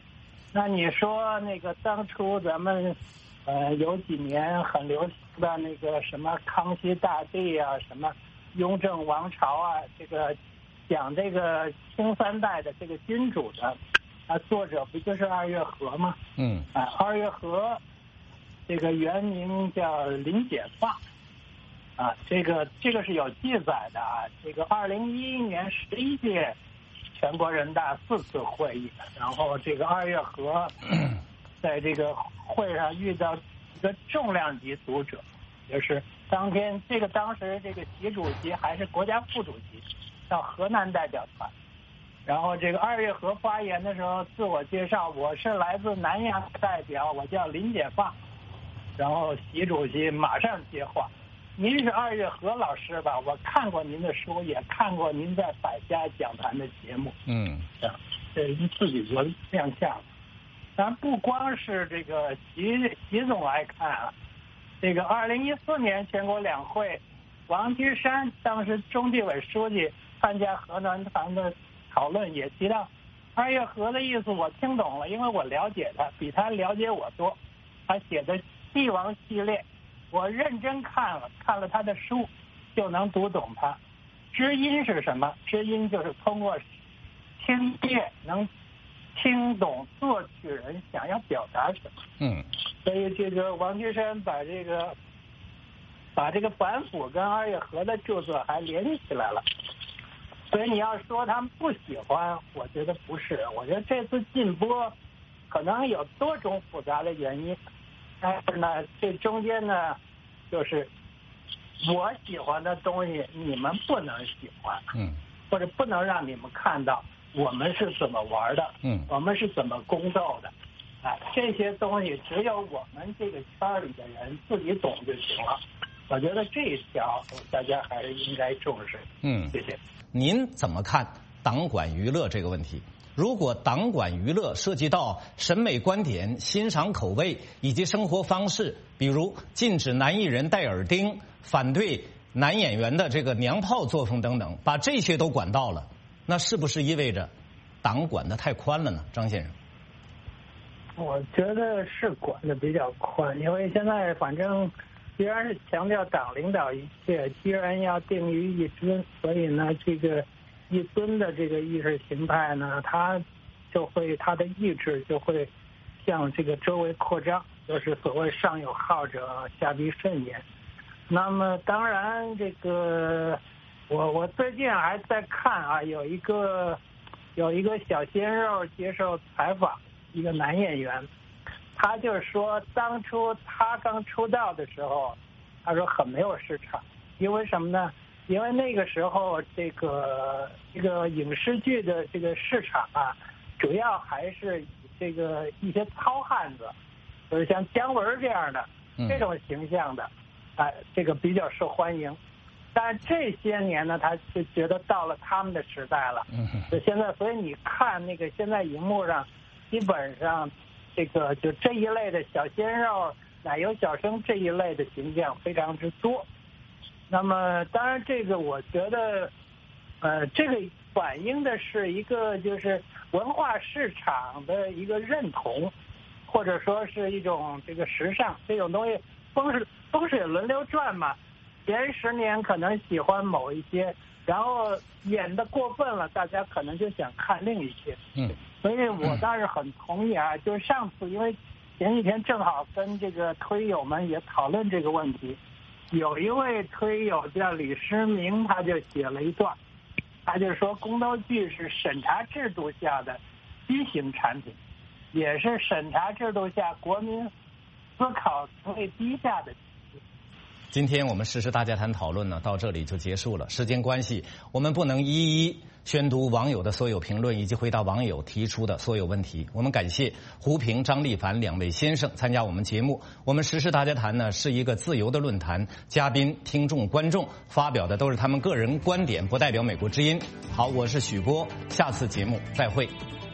那你说那个当初咱们有几年很流行的那个什么康熙大帝啊，什么雍正王朝啊，这个讲这个清三代的这个君主的作者不就是二月河吗？二月河这个原名叫林解放这个是有记载的这个2011年11届全国人大4次会议，然后这个二月河在这个会上遇到一个重量级读者，就是当时这个习主席还是国家副主席，到河南代表团，然后这个二月河发言的时候自我介绍，我是来自南阳代表，我叫林解放，然后习主席马上接话，您是二月河老师吧？我看过您的书，也看过您在百家讲坛的节目。这自己就亮相了。咱不光是这个习总来看这个2014年全国两会，王岐山当时中纪委书记参加河南团的讨论，也提到二月河的意思我听懂了，因为我了解他，比他了解我多。他写的帝王系列，我认真看了他的书，就能读懂他。知音是什么？知音就是通过听乐能听懂作曲人想要表达什么。所以这个王岐山把这个反腐跟二月河的著作还联系起来了。所以你要说他们不喜欢，我觉得不是。我觉得这次禁播可能有多种复杂的原因，但是呢，这中间呢，就是我喜欢的东西你们不能喜欢，或者不能让你们看到我们是怎么玩的，我们是怎么宫斗的，这些东西只有我们这个圈里的人自己懂就行了。我觉得这一条大家还是应该重视。谢谢。 您怎么看党管娱乐这个问题？如果党管娱乐涉及到审美观点、欣赏口味以及生活方式，比如禁止男艺人戴耳钉、反对男演员的这个娘炮作风等等，把这些都管到了，那是不是意味着党管得太宽了呢？张先生， 我觉得是管得比较宽，因为现在反正既然是强调党领导一切，既然要定于一尊，所以呢，这个一尊的这个意识形态呢，它的意志就会向这个周围扩张，就是所谓上有好者，下必甚焉。那么当然，这个我最近还在看有一个小鲜肉接受采访，一个男演员。他就说，当初他刚出道的时候，他说很没有市场，因为什么呢？因为那个时候这个影视剧的这个市场主要还是以这个一些糙汉子，就是像姜文这样的这种形象的，这个比较受欢迎。但是这些年呢，他就觉得到了他们的时代了。所以你看那个现在荧幕上，基本上。就这一类的小鲜肉、奶油小生这一类的形象非常之多。那么，当然这个我觉得，这个反映的是一个就是文化市场的一个认同，或者说是一种这个时尚这种东西，风水轮流转嘛。前10年可能喜欢某一些，然后演得过分了，大家可能就想看另一些。所以我倒是很同意就是上次因为前几天正好跟这个推友们也讨论这个问题，有一位推友叫李诗明，他就写了一段，他就说宫斗剧是审查制度下的畸形产品，也是审查制度下国民思考层位低下的。 今天我们时事大家谈讨论呢，到这里就结束了。时间关系，我们不能一一宣读网友的所有评论以及回答网友提出的所有问题。我们感谢胡平、张立凡2位先生参加我们节目。我们时事大家谈呢是一个自由的论坛，嘉宾、听众、观众发表的都是他们个人观点，不代表美国之音。好，我是许波，下次节目再会。